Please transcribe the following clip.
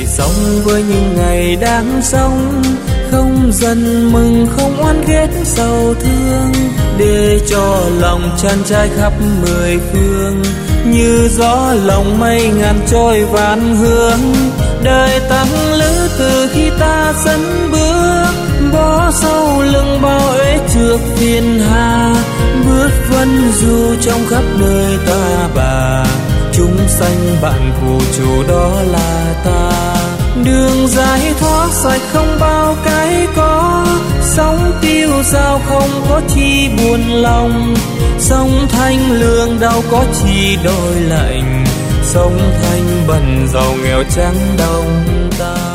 đời sống với những ngày đang sống, không giận mừng không oán ghét sầu thương, để cho lòng chan trải khắp mười phương, như gió lòng mây ngàn trôi vạn hướng. Đời tăng lữ từ khi ta dẫn bước, bỏ sau lưng bao uế trược phiền hà, bước vân du trong khắp nơi ta bà, chúng sanh bạn phù chủ đó là ta. Đường giải thoát sạch không bao cái có, sống tiêu dao không có chi buồn lòng, sống thanh lương đâu có chi đổi lạnh, sống thanh bần giàu nghèo trắng đông ta.